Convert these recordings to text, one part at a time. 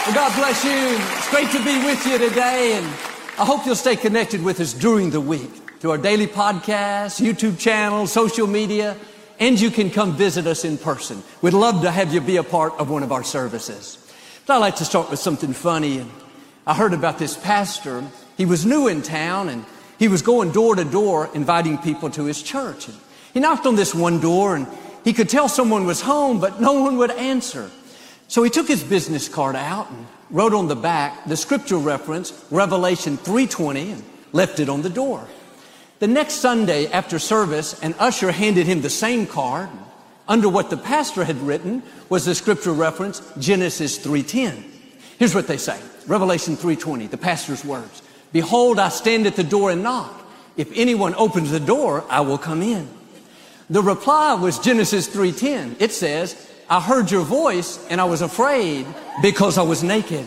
Well, God bless you. It's great to be with you today, and I hope you'll stay connected with us during the week through our daily podcasts, YouTube channel, social media, and you can come visit us in person. We'd love to have you be a part of one of our services. But I'd like to start with something funny. I heard about this pastor. He was new in town, and he was going door to door inviting people to his church. And he knocked on this one door, and he could tell someone was home, but no one would answer. So he took his business card out and wrote on the back the scripture reference, Revelation 3:20, and left it on the door. The next Sunday after service, an usher handed him the same card. Under what the pastor had written was the scripture reference, Genesis 3:10. Here's what they say, Revelation 3:20, the pastor's words. Behold, I stand at the door and knock. If anyone opens the door, I will come in. The reply was Genesis 3:10. It says, I heard your voice and I was afraid because I was naked.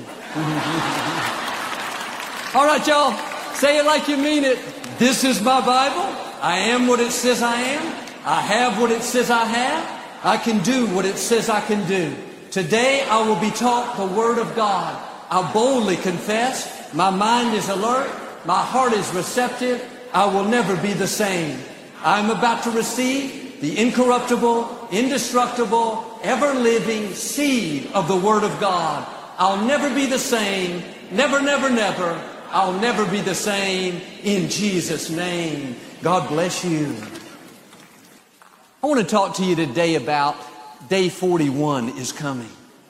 All right, y'all, say it like you mean it. This is my Bible. I am what it says I am. I have what it says I have. I can do what it says I can do. Today I will be taught the Word of God. I boldly confess. My mind is alert. My heart is receptive. I will never be the same. I'm about to receive the incorruptible, indestructible, ever-living seed of the Word of God. I'll never be the same. Never, never, never. I'll never be the same in Jesus' name. God bless you. I want to talk to you today about day 41 is coming.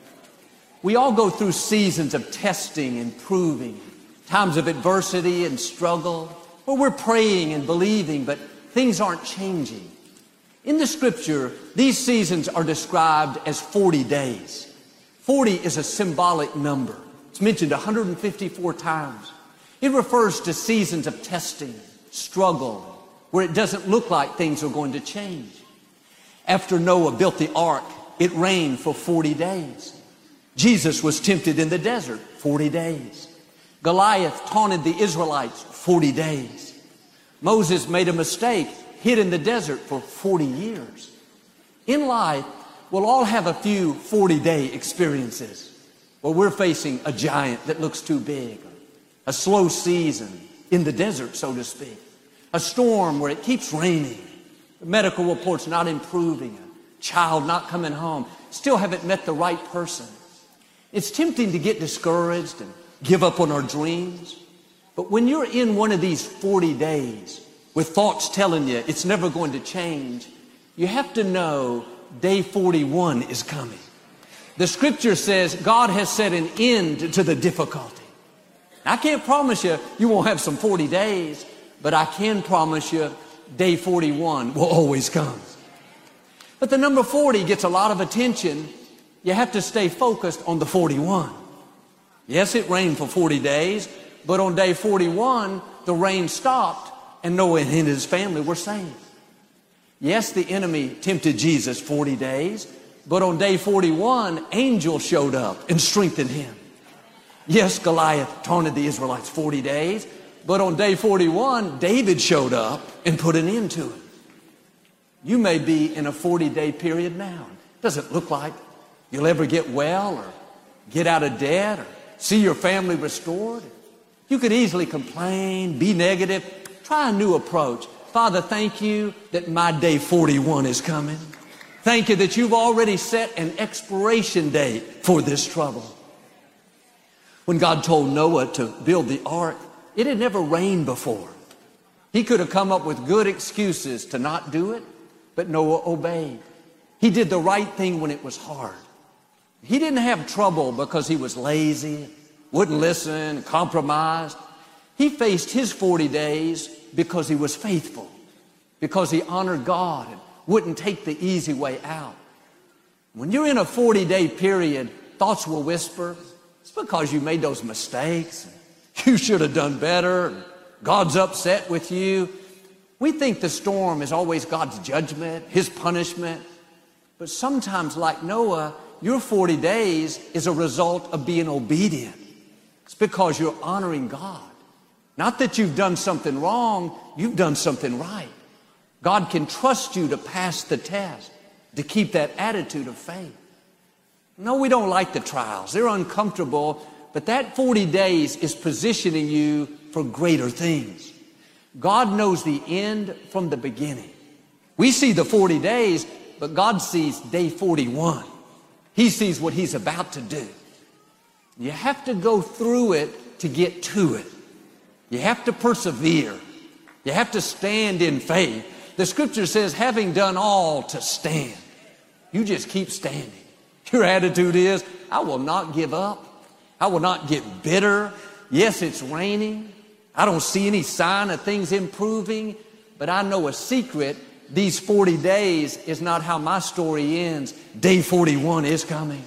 We all go through seasons of testing and proving, times of adversity and struggle, where we're praying and believing, but things aren't changing. In the scripture, these seasons are described as 40 days. 40 is a symbolic number. It's mentioned 154 times. It refers to seasons of testing, struggle, where it doesn't look like things are going to change. After Noah built the ark, it rained for 40 days. Jesus was tempted in the desert, 40 days. Goliath taunted the Israelites, 40 days. Moses made a mistake, hid in the desert for 40 years. In life, we'll all have a few 40-day experiences where we're facing a giant that looks too big, a slow season in the desert, so to speak, a storm where it keeps raining, the medical reports not improving, a child not coming home, still haven't met the right person. It's tempting to get discouraged and give up on our dreams. But when you're in one of these 40 days with thoughts telling you it's never going to change, you have to know day 41 is coming. The scripture says God has set an end to the difficulty. I can't promise you won't have some 40 days, but I can promise you day 41 will always come. But the number 40 gets a lot of attention. You have to stay focused on the 41. Yes, it rained for 40 days, but on day 41, the rain stopped and Noah and his family were saved. Yes, the enemy tempted Jesus 40 days, but on day 41, angels showed up and strengthened him. Yes, Goliath taunted the Israelites 40 days, but on day 41, David showed up and put an end to it. You may be in a 40-day period now. It doesn't look like you'll ever get well or get out of debt or see your family restored. You could easily complain, be negative. Try a new approach. Father, thank you that my day 41 is coming. Thank you that you've already set an expiration date for this trouble. When God told Noah to build the ark, it had never rained before. He could have come up with good excuses to not do it, but Noah obeyed. He did the right thing when it was hard. He didn't have trouble because he was lazy, wouldn't listen, compromised. He faced his 40 days because he was faithful, because he honored God and wouldn't take the easy way out. When you're in a 40-day period, thoughts will whisper, it's because you made those mistakes. You should have done better. God's upset with you. We think the storm is always God's judgment, his punishment. But sometimes, like Noah, your 40 days is a result of being obedient. It's because you're honoring God. Not that you've done something wrong, you've done something right. God can trust you to pass the test, to keep that attitude of faith. No, we don't like the trials. They're uncomfortable, but that 40 days is positioning you for greater things. God knows the end from the beginning. We see the 40 days, but God sees day 41. He sees what He's about to do. You have to go through it to get to it. You have to persevere. You have to stand in faith. The scripture says, having done all to stand. You just keep standing. Your attitude is, I will not give up. I will not get bitter. Yes, it's raining. I don't see any sign of things improving, but I know a secret. These 40 days is not how my story ends. Day 41 is coming.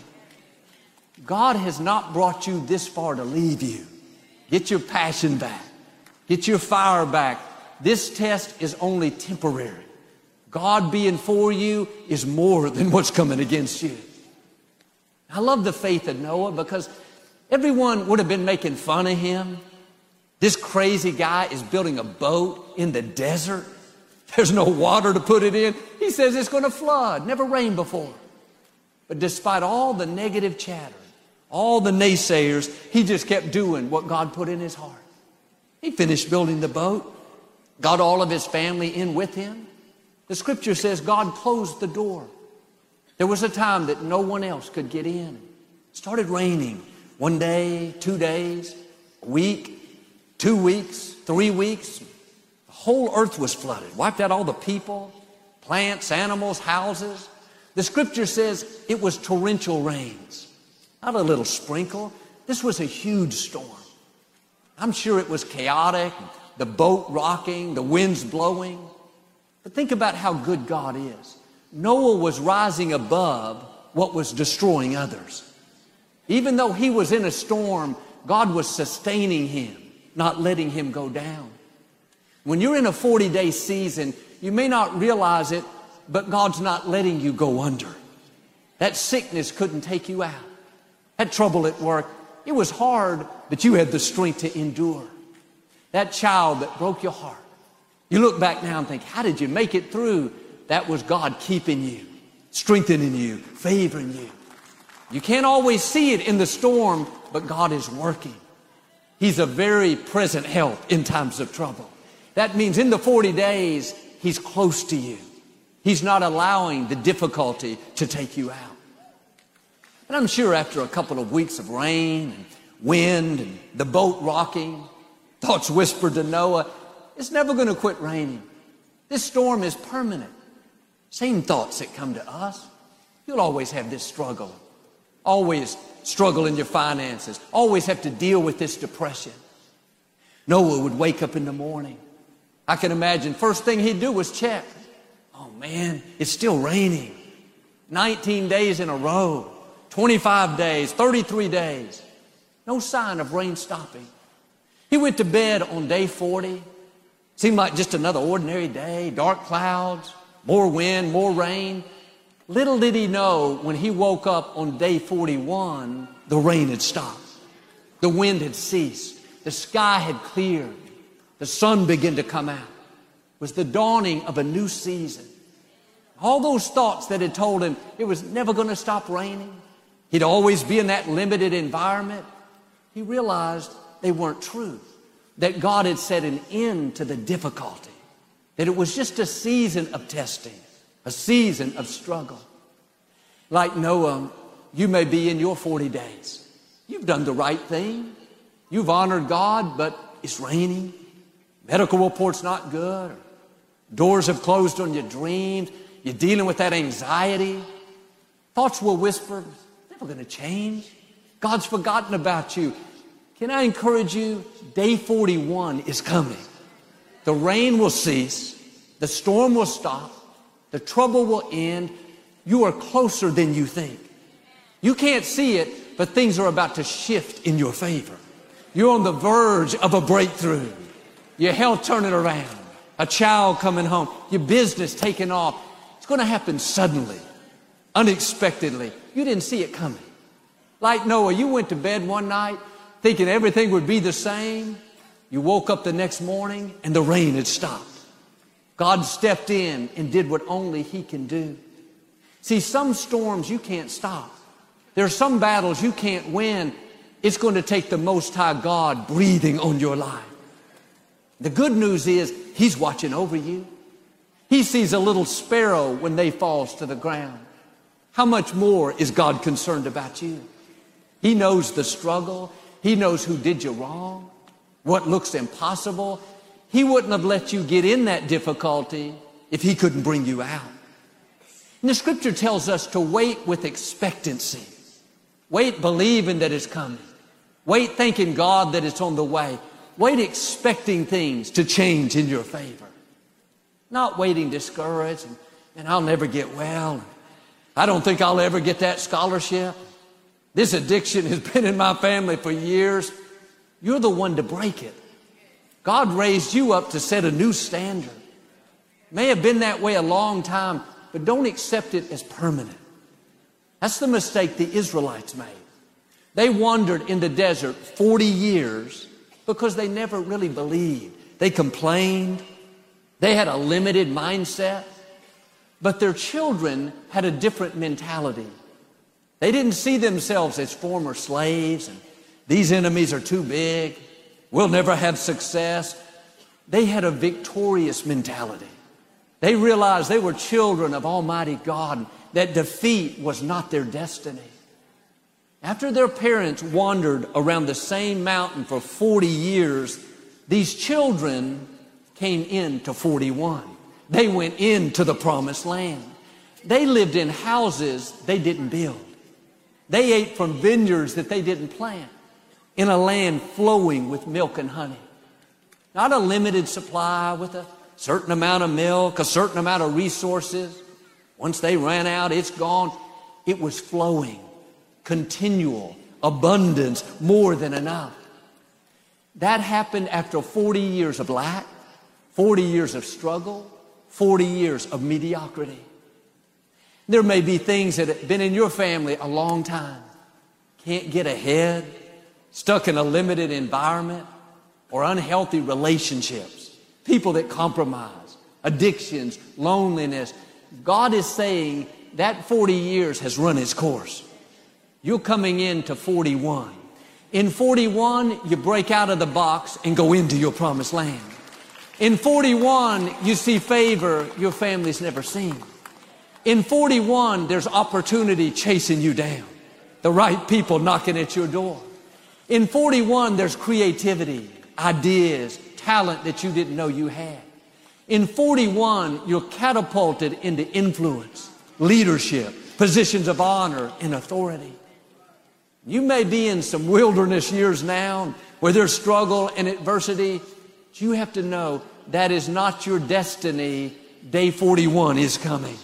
God has not brought you this far to leave you. Get your passion back. Get your fire back. This test is only temporary. God being for you is more than what's coming against you. I love the faith of Noah because everyone would have been making fun of him. This crazy guy is building a boat in the desert. There's no water to put it in. He says it's going to flood. Never rained before. But despite all the negative chatter, all the naysayers, he just kept doing what God put in his heart. He finished building the boat, got all of his family in with him. The scripture says God closed the door. There was a time that no one else could get in. It started raining 1 day, 2 days, a week, 2 weeks, 3 weeks. The whole earth was flooded, wiped out all the people, plants, animals, houses. The scripture says it was torrential rains, not a little sprinkle. This was a huge storm. I'm sure it was chaotic, the boat rocking, the winds blowing. But think about how good God is. Noah was rising above what was destroying others. Even though he was in a storm, God was sustaining him, not letting him go down. When you're in a 40-day season, you may not realize it, but God's not letting you go under. That sickness couldn't take you out. That trouble at work, it was hard, but you had the strength to endure. That child that broke your heart, you look back now and think, how did you make it through? That was God keeping you, strengthening you, favoring you. You can't always see it in the storm, but God is working. He's a very present help in times of trouble. That means in the 40 days, He's close to you. He's not allowing the difficulty to take you out. And I'm sure after a couple of weeks of rain and wind and the boat rocking, thoughts whispered to Noah, it's never going to quit raining. This storm is permanent. Same thoughts that come to us. You'll always have this struggle. Always struggle in your finances. Always have to deal with this depression. Noah would wake up in the morning. I can imagine first thing he'd do was check. Oh man, it's still raining. 19 days in a row. 25 days, 33 days. No sign of rain stopping. He went to bed on day 40. Seemed like just another ordinary day. Dark clouds, more wind, more rain. Little did he know when he woke up on day 41, the rain had stopped. The wind had ceased. The sky had cleared. The sun began to come out. It was the dawning of a new season. All those thoughts that had told him it was never going to stop raining, he'd always be in that limited environment, he realized they weren't true. That God had set an end to the difficulty. That it was just a season of testing, a season of struggle. Like Noah, you may be in your 40 days. You've done the right thing. You've honored God, but it's raining. Medical report's not good. Doors have closed on your dreams. You're dealing with that anxiety. Thoughts will whisper, never going to change. God's forgotten about you. Can I encourage you? Day 41 is coming. The rain will cease. The storm will stop. The trouble will end. You are closer than you think. You can't see it, but things are about to shift in your favor. You're on the verge of a breakthrough. Your health turning around. A child coming home. Your business taking off. It's going to happen suddenly, unexpectedly. You didn't see it coming. Like Noah, you went to bed one night thinking everything would be the same. You woke up the next morning and the rain had stopped. God stepped in and did what only He can do. See, some storms you can't stop. There are some battles you can't win. It's going to take the Most High God breathing on your life. The good news is He's watching over you. He sees a little sparrow when they falls to the ground. How much more is God concerned about you? He knows the struggle. He knows who did you wrong, what looks impossible. He wouldn't have let you get in that difficulty if He couldn't bring you out. And the Scripture tells us to wait with expectancy. Wait believing that it's coming. Wait thanking God that it's on the way. Wait expecting things to change in your favor. Not waiting discouraged and I'll never get well. I don't think I'll ever get that scholarship. This addiction has been in my family for years. You're the one to break it. God raised you up to set a new standard. May have been that way a long time, but don't accept it as permanent. That's the mistake the Israelites made. They wandered in the desert 40 years because they never really believed. They complained. They had a limited mindset. But their children had a different mentality. They didn't see themselves as former slaves and these enemies are too big. We'll never have success. They had a victorious mentality. They realized they were children of Almighty God, that defeat was not their destiny. After their parents wandered around the same mountain for 40 years, these children came into 41. They went into the promised land. They lived in houses they didn't build. They ate from vineyards that they didn't plant, in a land flowing with milk and honey. Not a limited supply with a certain amount of milk, a certain amount of resources. Once they ran out, it's gone. It was flowing, continual, abundance, more than enough. That happened after 40 years of lack, 40 years of struggle, 40 years of mediocrity. There may be things that have been in your family a long time. Can't get ahead, stuck in a limited environment, or unhealthy relationships, people that compromise, addictions, loneliness. God is saying that 40 years has run its course. You're coming into 41. In 41, you break out of the box and go into your promised land. In 41, you see favor your family's never seen. In 41, there's opportunity chasing you down. The right people knocking at your door. In 41, there's creativity, ideas, talent that you didn't know you had. In 41, you're catapulted into influence, leadership, positions of honor and authority. You may be in some wilderness years now where there's struggle and adversity. But you have to know that is not your destiny. Day 41 is coming.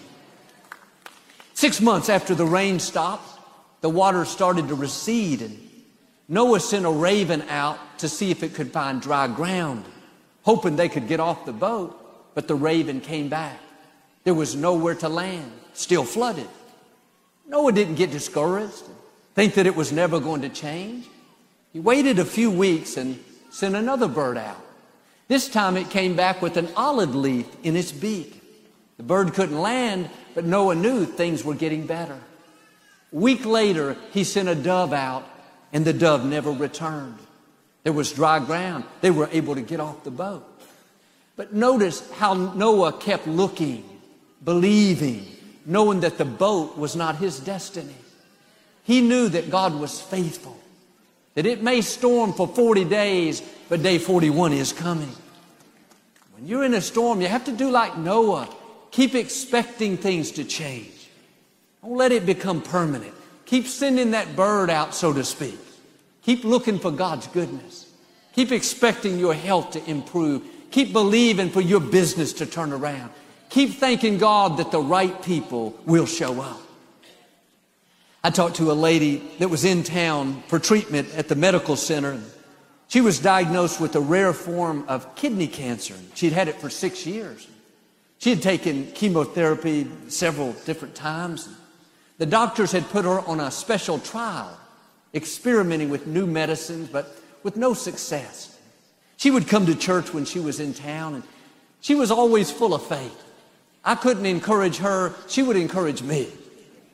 6 months after the rain stopped, the water started to recede, and Noah sent a raven out to see if it could find dry ground, hoping they could get off the boat, but the raven came back. There was nowhere to land, still flooded. Noah didn't get discouraged, think that it was never going to change. He waited a few weeks and sent another bird out. This time it came back with an olive leaf in its beak. The bird couldn't land, but Noah knew things were getting better. A week later, he sent a dove out, and the dove never returned. There was dry ground. They were able to get off the boat. But notice how Noah kept looking, believing, knowing that the boat was not his destiny. He knew that God was faithful, that it may storm for 40 days, but day 41 is coming. When you're in a storm, you have to do like Noah. Keep expecting things to change. Don't let it become permanent. Keep sending that bird out, so to speak. Keep looking for God's goodness. Keep expecting your health to improve. Keep believing for your business to turn around. Keep thanking God that the right people will show up. I talked to a lady that was in town for treatment at the medical center. She was diagnosed with a rare form of kidney cancer. She'd had it for 6 years. She had taken chemotherapy several different times. The doctors had put her on a special trial, experimenting with new medicines, but with no success. She would come to church when she was in town, and she was always full of faith. I couldn't encourage her. She would encourage me.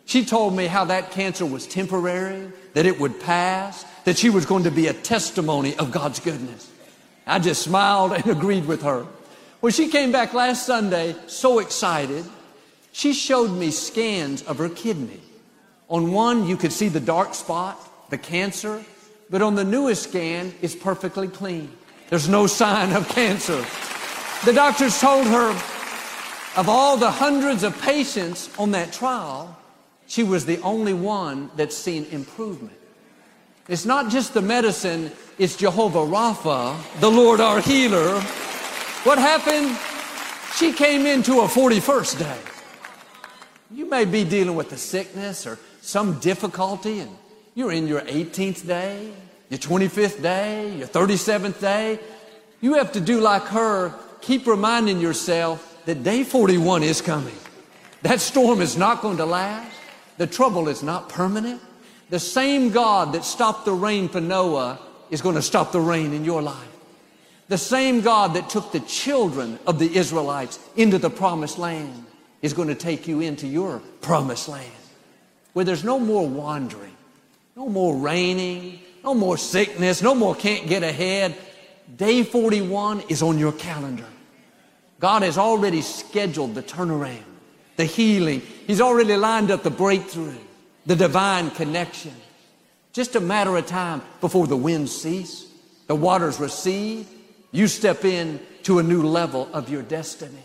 She told me how that cancer was temporary, that it would pass, that she was going to be a testimony of God's goodness. I just smiled and agreed with her. When she came back last Sunday, so excited, she showed me scans of her kidney. On one, you could see the dark spot, the cancer, but on the newest scan, it's perfectly clean. There's no sign of cancer. The doctors told her of all the hundreds of patients on that trial, she was the only one that's seen improvement. It's not just the medicine, it's Jehovah Rapha, the Lord our healer. What happened? She came into a 41st day. You may be dealing with a sickness or some difficulty, and you're in your 18th day, your 25th day, your 37th day. You have to do like her, keep reminding yourself that day 41 is coming. That storm is not going to last. The trouble is not permanent. The same God that stopped the rain for Noah is going to stop the rain in your life. The same God that took the children of the Israelites into the promised land is going to take you into your promised land, where there's no more wandering, no more raining, no more sickness, no more can't get ahead. Day 41 is on your calendar. God has already scheduled the turnaround, the healing. He's already lined up the breakthrough, the divine connection. Just a matter of time before the winds cease, the waters recede, you step in to a new level of your destiny.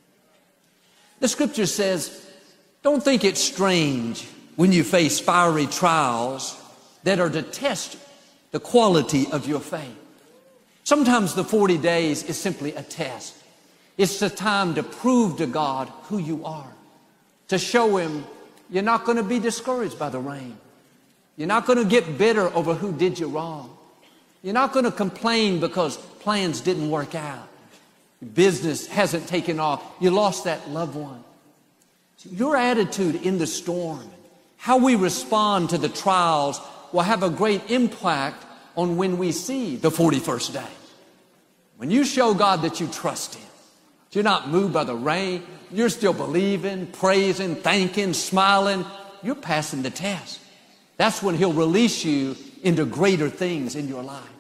The scripture says, don't think it's strange when you face fiery trials that are to test the quality of your faith. Sometimes the 40 days is simply a test. It's the time to prove to God who you are, to show Him you're not going to be discouraged by the rain. You're not going to get bitter over who did you wrong. You're not going to complain because plans didn't work out. Your business hasn't taken off. You lost that loved one. So your attitude in the storm, how we respond to the trials, will have a great impact on when we see the 41st day. When you show God that you trust Him, you're not moved by the rain, you're still believing, praising, thanking, smiling, you're passing the test. That's when He'll release you into greater things in your life.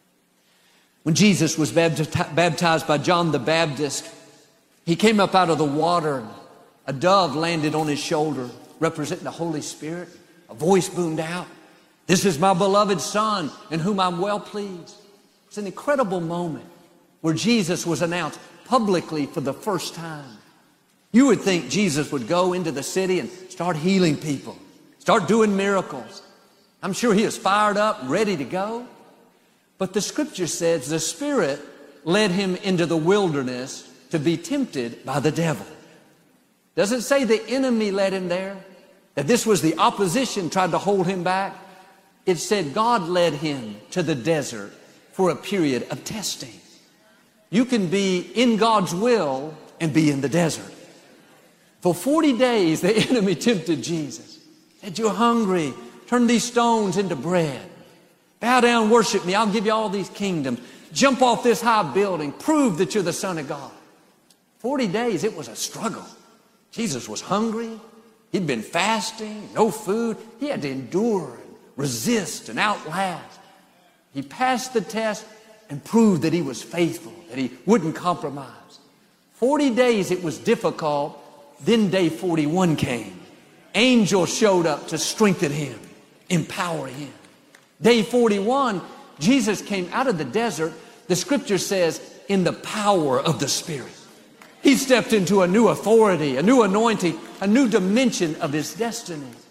When Jesus was baptized by John the Baptist, He came up out of the water. A dove landed on His shoulder, representing the Holy Spirit. A voice boomed out, "This is my beloved Son, in whom I'm well pleased." It's an incredible moment where Jesus was announced publicly for the first time. You would think Jesus would go into the city and start healing people, start doing miracles. I'm sure He is fired up, ready to go. But the scripture says the Spirit led Him into the wilderness to be tempted by the devil. Doesn't say the enemy led Him there, that this was the opposition tried to hold Him back. It said God led Him to the desert for a period of testing. You can be in God's will and be in the desert. For 40 days, the enemy tempted Jesus. Said, "You're hungry. Turn these stones into bread. Bow down, worship me. I'll give you all these kingdoms. Jump off this high building. Prove that you're the Son of God." 40 days, it was a struggle. Jesus was hungry. He'd been fasting, no food. He had to endure and resist and outlast. He passed the test and proved that He was faithful, that He wouldn't compromise. 40 days it was difficult. Then day 41 came. Angels showed up to strengthen Him, empower Him. Day 41, Jesus came out of the desert, the scripture says, in the power of the Spirit. He stepped into a new authority, a new anointing, a new dimension of His destiny. It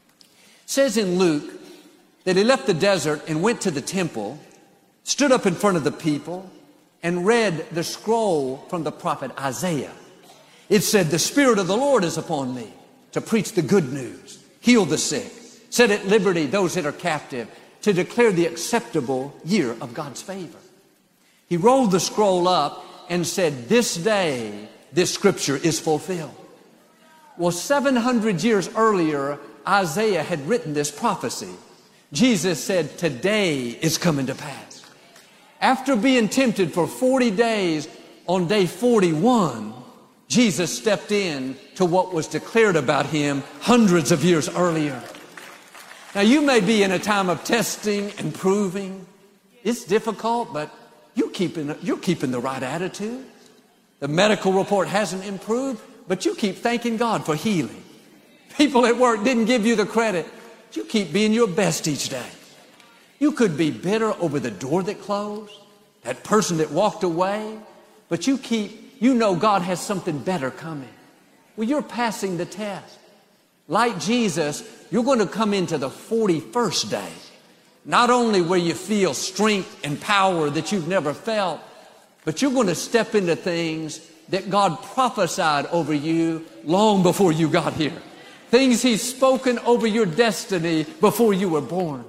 says in Luke that He left the desert and went to the temple, stood up in front of the people, and read the scroll from the prophet Isaiah. It said, "The Spirit of the Lord is upon me to preach the good news, heal the sick, set at liberty those that are captive, to declare the acceptable year of God's favor." He rolled the scroll up and said, "This day, this scripture is fulfilled." Well, 700 years earlier, Isaiah had written this prophecy. Jesus said, "Today is coming to pass." After being tempted for 40 days, on day 41, Jesus stepped in to what was declared about him hundreds of years earlier. Now, you may be in a time of testing and proving. It's difficult, but you're keeping the right attitude. The medical report hasn't improved, but you keep thanking God for healing. People at work didn't give you the credit. You keep being your best each day. You could be bitter over the door that closed, that person that walked away, but you know God has something better coming. Well, you're passing the test. Like Jesus, you're going to come into the 41st day. Not only where you feel strength and power that you've never felt, but you're going to step into things that God prophesied over you long before you got here. Things He's spoken over your destiny before you were born.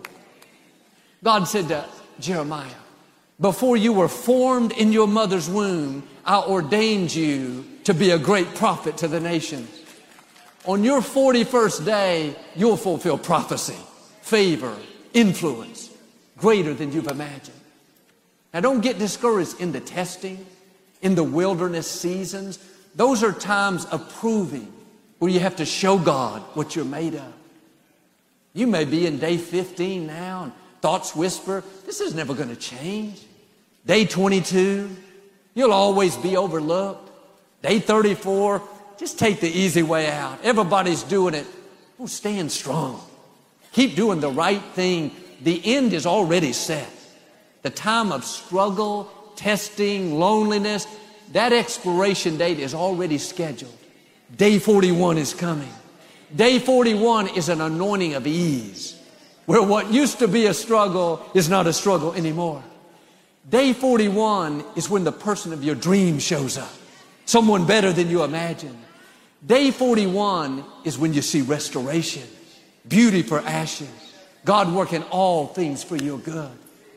God said to Jeremiah, before you were formed in your mother's womb, I ordained you to be a great prophet to the nations. On your 41st day, you'll fulfill prophecy, favor, influence, greater than you've imagined. Now, don't get discouraged in the testing, in the wilderness seasons. Those are times of proving where you have to show God what you're made of. You may be in day 15 now, and thoughts whisper, this is never going to change. Day 22, you'll always be overlooked. Day 34, just take the easy way out. Everybody's doing it. Oh, stand strong. Keep doing the right thing. The end is already set. The time of struggle, testing, loneliness, that expiration date is already scheduled. Day 41 is coming. Day 41 is an anointing of ease, where what used to be a struggle is not a struggle anymore. Day 41 is when the person of your dream shows up, someone better than you imagined. Day 41 is when you see restoration, beauty for ashes, God working all things for your good.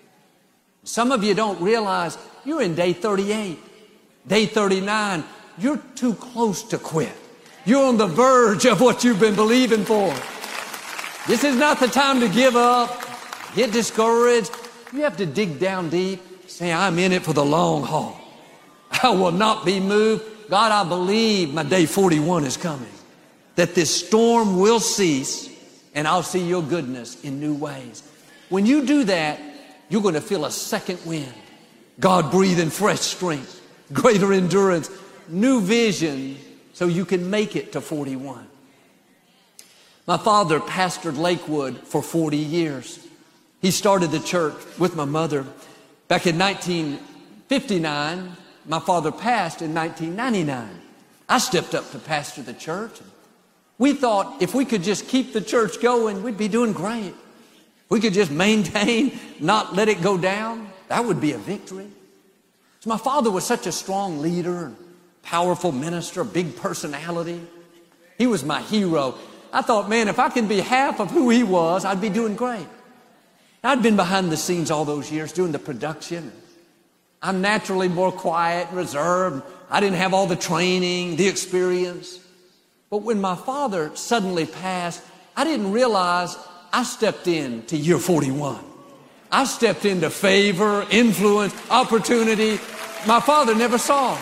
Some of you don't realize you're in day 38, day 39. You're too close to quit. You're on the verge of what you've been believing for. This is not the time to give up, get discouraged. You have to dig down deep, say, I'm in it for the long haul. I will not be moved. God, I believe my day 41 is coming, that this storm will cease and I'll see your goodness in new ways. When you do that, you're going to feel a second wind. God breathing fresh strength, greater endurance, new vision, so you can make it to 41. My father pastored Lakewood for 40 years. He started the church with my mother. Back in 1959, my father passed in 1999. I stepped up to pastor the church. We thought if we could just keep the church going, we'd be doing great. We could just maintain, not let it go down. That would be a victory. So my father was such a strong leader, powerful minister, big personality. He was my hero. I thought, man, if I can be half of who he was, I'd be doing great. I'd been behind the scenes all those years doing the production. I'm naturally more quiet and reserved. I didn't have all the training, the experience. But when my father suddenly passed, I didn't realize I stepped into year 41. I stepped into favor, influence, opportunity my father never saw.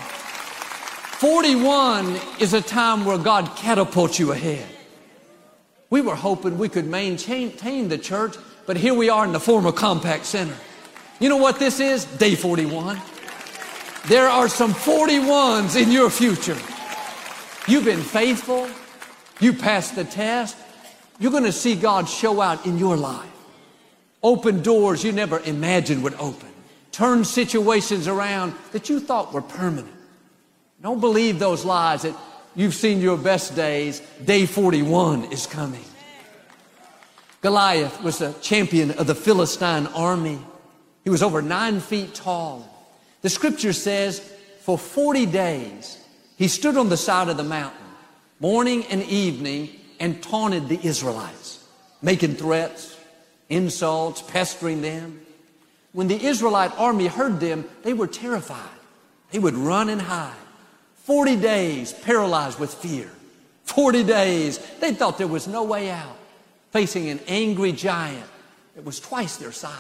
41 is a time where God catapults you ahead. We were hoping we could maintain the church, but here we are in the former Compaq Center. You know what this is? Day 41. There are some 41s in your future. You've been faithful. You passed the test. You're going to see God show out in your life. Open doors you never imagined would open. Turn situations around that you thought were permanent. Don't believe those lies that you've seen your best days. Day 41 is coming. Goliath was a champion of the Philistine army. He was over 9 feet tall. The scripture says for 40 days he stood on the side of the mountain, morning and evening, and taunted the Israelites, making threats, insults, pestering them. When the Israelite army heard them, they were terrified. They would run and hide. 40 days paralyzed with fear. 40 days, they thought there was no way out, facing an angry giant that was twice their size.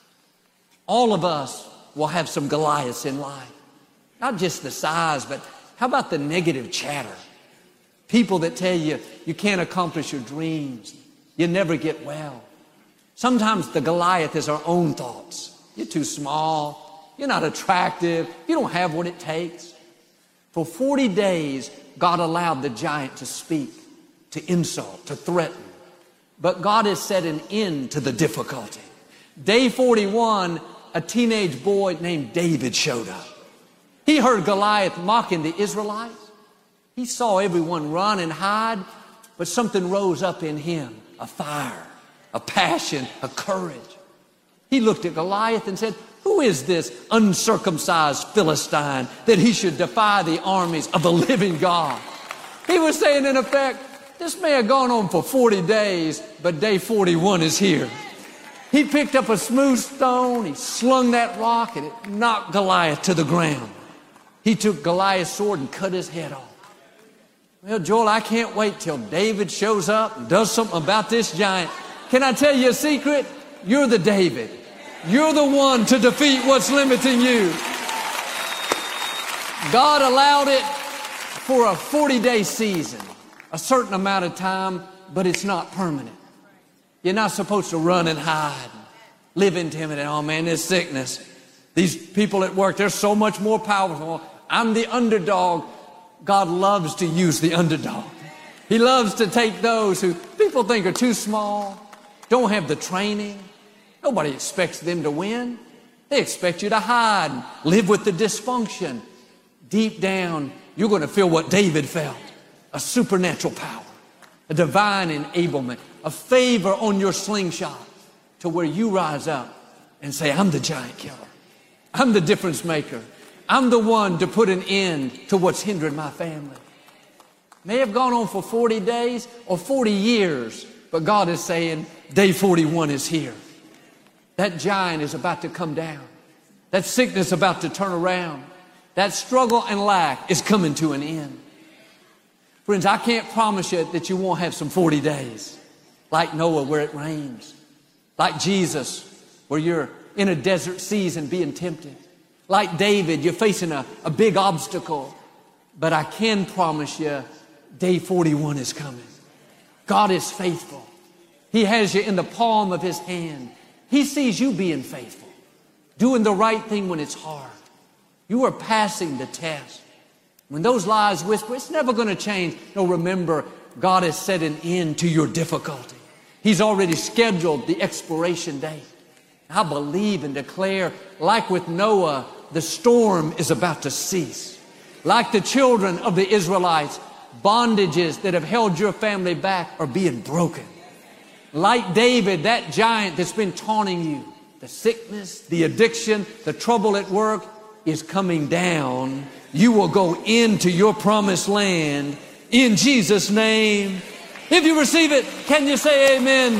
All of us will have some Goliaths in life. Not just the size, but How about the negative chatter? People that tell you you can't accomplish your dreams. You never get well. Sometimes the Goliath is our own thoughts. You're too small. You're not attractive. You don't have what it takes. For 40 days, God allowed the giant to speak, to insult, to threaten. But God has set an end to the difficulty. Day 41, a teenage boy named David showed up. He heard Goliath mocking the Israelites. He saw everyone run and hide, but something rose up in him, a fire, a passion, a courage. He looked at Goliath and said, who is this uncircumcised Philistine that he should defy the armies of the living God? He was saying, in effect, this may have gone on for 40 days, but day 41 is here. He picked up a smooth stone, he slung that rock, and it knocked Goliath to the ground. He took Goliath's sword and cut his head off. Well, Joel, I can't wait till David shows up and does something about this giant. Can I tell you a secret? You're the David. You're the one to defeat what's limiting you. God allowed it for a 40-day season, a certain amount of time, but it's not permanent. You're not supposed to run and hide, live intimidated. Oh man, this sickness. These people at work, they're so much more powerful. I'm the underdog. God loves to use the underdog. He loves to take those who people think are too small, don't have the training. Nobody expects them to win. They expect you to hide, live with the dysfunction. Deep down, you're going to feel what David felt, a supernatural power, a divine enablement, a favor on your slingshot to where you rise up and say, I'm the giant killer. I'm the difference maker. I'm the one to put an end to what's hindering my family. May have gone on for 40 days or 40 years, but God is saying day 41 is here. That giant is about to come down. That sickness is about to turn around. That struggle and lack is coming to an end. Friends, I can't promise you that you won't have some 40 days. Like Noah, where it rains. Like Jesus, where you're in a desert season being tempted. Like David, you're facing a big obstacle. But I can promise you, day 41 is coming. God is faithful. He has you in the palm of His hand. He sees you being faithful, doing the right thing when it's hard. You are passing the test. When those lies whisper, it's never going to change. No, remember, God has set an end to your difficulty. He's already scheduled the expiration date. I believe and declare, like with Noah, the storm is about to cease. Like the children of the Israelites, bondages that have held your family back are being broken. Like David, that giant that's been taunting you, the sickness, the addiction, the trouble at work is coming down. You will go into your promised land in Jesus' name. If you receive it, can you say amen?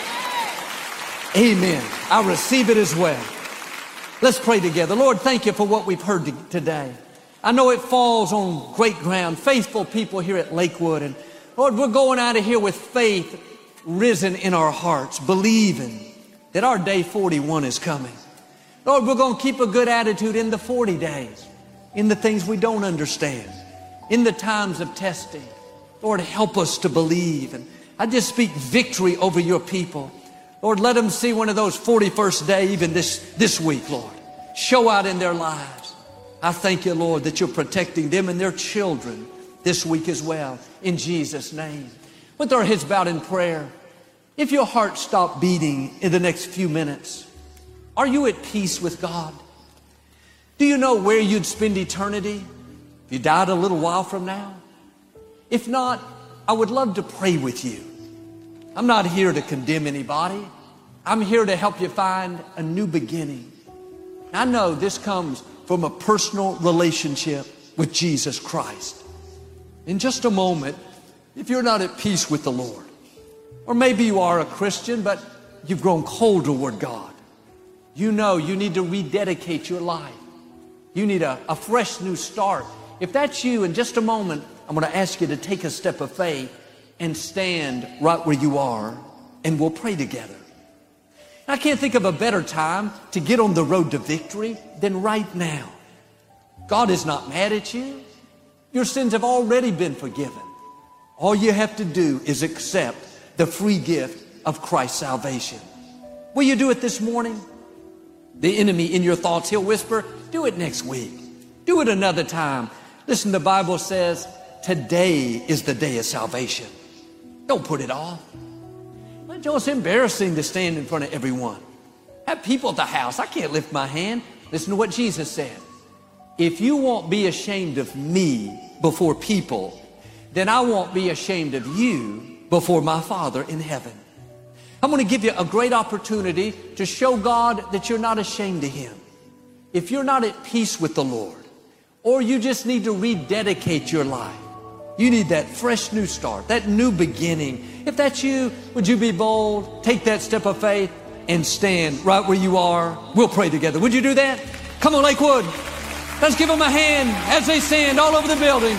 Amen. I receive it as well. Let's pray together. Lord, thank you for what we've heard today. I know it falls on great ground, faithful people here at Lakewood. And Lord, we're going out of here with faith risen in our hearts, believing that our day 41 is coming. Lord, we're going to keep a good attitude in the 40 days, in the things we don't understand, in the times of testing. Lord, help us to believe. And I just speak victory over your people. Lord, let them see one of those 41st day even this week, Lord. Show out in their lives. I thank you, Lord, that you're protecting them and their children this week as well. In Jesus' name. With our heads bowed in prayer, if your heart stopped beating in the next few minutes, are you at peace with God? Do you know where you'd spend eternity if you died a little while from now? If not, I would love to pray with you. I'm not here to condemn anybody. I'm here to help you find a new beginning. I know this comes from a personal relationship with Jesus Christ. In just a moment, if you're not at peace with the Lord, or maybe you are a Christian, but you've grown cold toward God, you know you need to rededicate your life. You need a fresh new start. If that's you, in just a moment, I'm going to ask you to take a step of faith and stand right where you are, and we'll pray together. I can't think of a better time to get on the road to victory than right now. God is not mad at you. Your sins have already been forgiven. All you have to do is accept the free gift of Christ's salvation. Will you do it this morning? The enemy in your thoughts, he'll whisper, do it next week. Do it another time. Listen, the Bible says, today is the day of salvation. Don't put it off. Joe, it's embarrassing to stand in front of everyone. Have people at the house. I can't lift my hand. Listen to what Jesus said. If you won't be ashamed of me before people, then I won't be ashamed of you before my Father in heaven. I'm going to give you a great opportunity to show God that you're not ashamed of Him. If you're not at peace with the Lord, or you just need to rededicate your life, you need that fresh new start, that new beginning. If that's you, would you be bold, take that step of faith, and stand right where you are? We'll pray together. Would you do that? Come on, Lakewood. Let's give them a hand as they stand all over the building.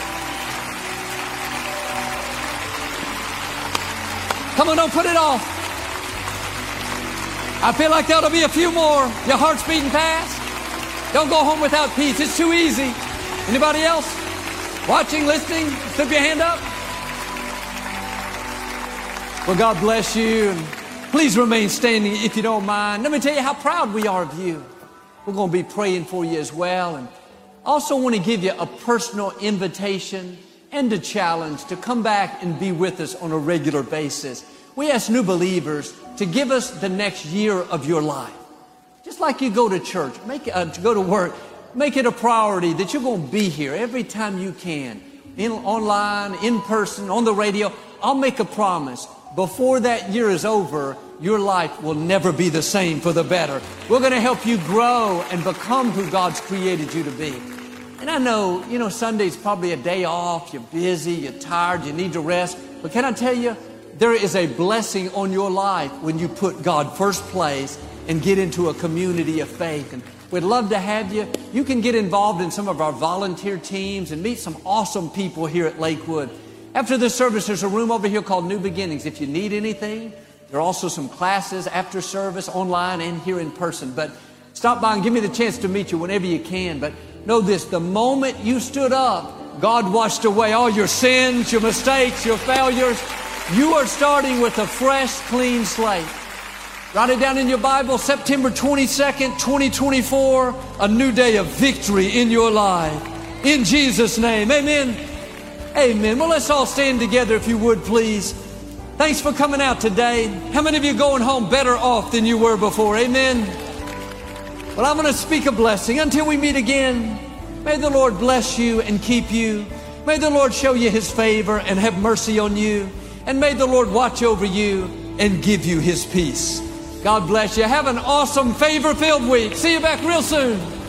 Come on, don't put it off. I feel like there'll be a few more. Your heart's beating fast. Don't go home without peace. It's too easy. Anybody else? Watching, listening? Slip your hand up. Well, God bless you. And please remain standing if you don't mind. Let me tell you how proud we are of you. We're going to be praying for you as well. And I also want to give you a personal invitation and a challenge to come back and be with us on a regular basis. We ask new believers to give us the next year of your life. Just like you go to church, to go to work, make it a priority that you're going to be here every time you can. Online, in person, on the radio. I'll make a promise. Before that year is over, your life will never be the same for the better. We're going to help you grow and become who God's created you to be. And I know, Sunday's probably a day off. You're busy, you're tired, you need to rest. But can I tell you, there is a blessing on your life when you put God first place and get into a community of faith. And we'd love to have you. You can get involved in some of our volunteer teams and meet some awesome people here at Lakewood. After this service, there's a room over here called New Beginnings. If you need anything, there are also some classes after service, online and here in person. But stop by and give me the chance to meet you whenever you can. But know this, the moment you stood up, God washed away all your sins, your mistakes, your failures. You are starting with a fresh, clean slate. Write it down in your Bible, September 22nd, 2024, a new day of victory in your life. In Jesus' name, amen. Amen. Well, let's all stand together if you would, please. Thanks for coming out today. How many of you are going home better off than you were before? Amen. Well, I'm going to speak a blessing. Until we meet again, may the Lord bless you and keep you. May the Lord show you His favor and have mercy on you. And may the Lord watch over you and give you His peace. God bless you. Have an awesome, favor-filled week. See you back real soon.